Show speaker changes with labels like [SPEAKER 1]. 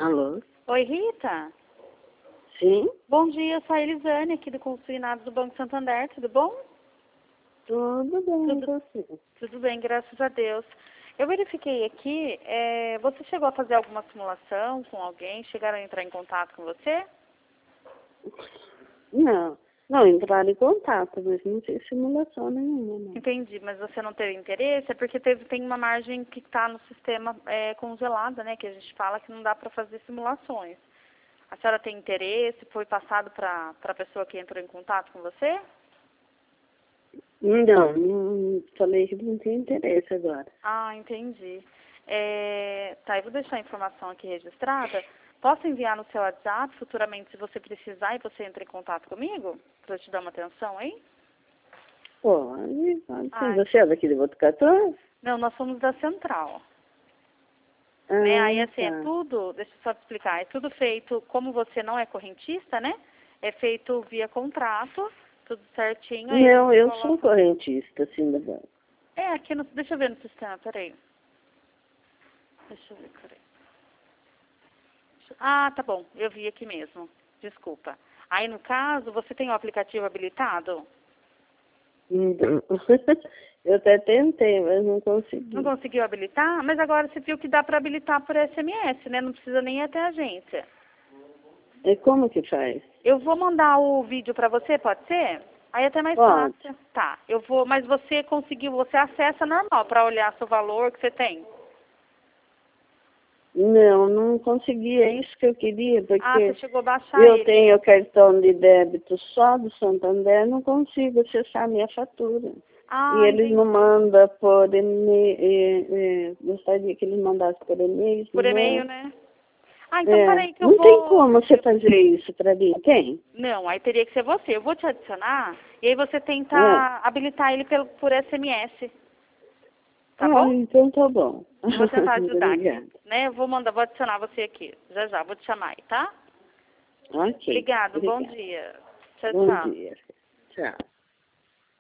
[SPEAKER 1] Alô?
[SPEAKER 2] Oi, Rita.
[SPEAKER 1] Sim?
[SPEAKER 2] Bom dia, eu sou a Elisane, aqui do Consignado do Banco Santander, tudo bom?
[SPEAKER 1] Tudo bem, você?
[SPEAKER 2] Tudo bem, graças a Deus. Eu verifiquei aqui, você chegou a fazer alguma simulação com alguém? Chegaram a entrar em contato com você?
[SPEAKER 1] Não, entraram em contato, mas não fiz simulação nenhuma, não.
[SPEAKER 2] Entendi, mas você não teve interesse? É porque tem uma margem que está no sistema congelada, né? Que a gente fala que não dá para fazer simulações. A senhora tem interesse? Foi passado para a pessoa que entrou em contato com você?
[SPEAKER 1] Não, falei que não tem interesse agora.
[SPEAKER 2] Ah, entendi. Tá, eu vou deixar a informação aqui registrada. Posso enviar no seu WhatsApp futuramente, se você precisar, e você entra em contato comigo? Para eu te dar uma atenção, hein?
[SPEAKER 1] Pode sim.
[SPEAKER 2] Ai.
[SPEAKER 1] Você é daqui de Botucatu?
[SPEAKER 2] Não, nós somos da Central.
[SPEAKER 1] Ah,
[SPEAKER 2] Né? Aí, assim, é
[SPEAKER 1] tá.
[SPEAKER 2] tudo, deixa eu só te explicar, é tudo feito, como você não é correntista, né? É feito via contrato, tudo certinho. Aí
[SPEAKER 1] Não, eu
[SPEAKER 2] coloca...
[SPEAKER 1] sou correntista, sim, da banca.
[SPEAKER 2] Aqui no... Deixa eu ver no sistema, peraí. Deixa eu ver, peraí. Ah, tá bom, eu vi aqui mesmo. Desculpa. Aí, no caso, você tem o aplicativo habilitado?
[SPEAKER 1] Não. Eu até tentei, mas não consegui.
[SPEAKER 2] Não conseguiu habilitar? Mas agora você viu que dá para habilitar por SMS, né? Não precisa nem ir até a agência.
[SPEAKER 1] E como que faz?
[SPEAKER 2] Eu vou mandar o vídeo para você, pode ser? Aí é até mais
[SPEAKER 1] Pode.
[SPEAKER 2] fácil. Tá, eu vou, mas você conseguiu, você acessa normal para olhar seu valor que você tem?
[SPEAKER 1] Não consegui, é isso que eu queria,
[SPEAKER 2] Ah, você
[SPEAKER 1] porque
[SPEAKER 2] chegou a baixar
[SPEAKER 1] eu
[SPEAKER 2] ele.
[SPEAKER 1] tenho cartão de débito só do Santander, não consigo acessar a minha fatura. E
[SPEAKER 2] Ah,
[SPEAKER 1] eles
[SPEAKER 2] entendi.
[SPEAKER 1] não mandam por e-mail, gostaria que eles mandassem por e-mail,
[SPEAKER 2] Por
[SPEAKER 1] não
[SPEAKER 2] e-mail,
[SPEAKER 1] manda.
[SPEAKER 2] né? Ah, então peraí que eu
[SPEAKER 1] Não tem
[SPEAKER 2] vou...
[SPEAKER 1] como você fazer isso para mim, tem?
[SPEAKER 2] Não, aí teria que ser você. Eu vou te adicionar e aí você tenta
[SPEAKER 1] É.
[SPEAKER 2] habilitar ele por SMS. Tá bom?
[SPEAKER 1] Então tá bom.
[SPEAKER 2] Eu vou tentar ajudar aqui,
[SPEAKER 1] Obrigada.
[SPEAKER 2] né? Eu vou adicionar você aqui. Já já, vou te chamar aí, tá?
[SPEAKER 1] Ok,
[SPEAKER 2] Obrigado, bom
[SPEAKER 1] obrigada.
[SPEAKER 2] dia. Tchau,
[SPEAKER 1] Bom
[SPEAKER 2] tchau.
[SPEAKER 1] dia. Tchau.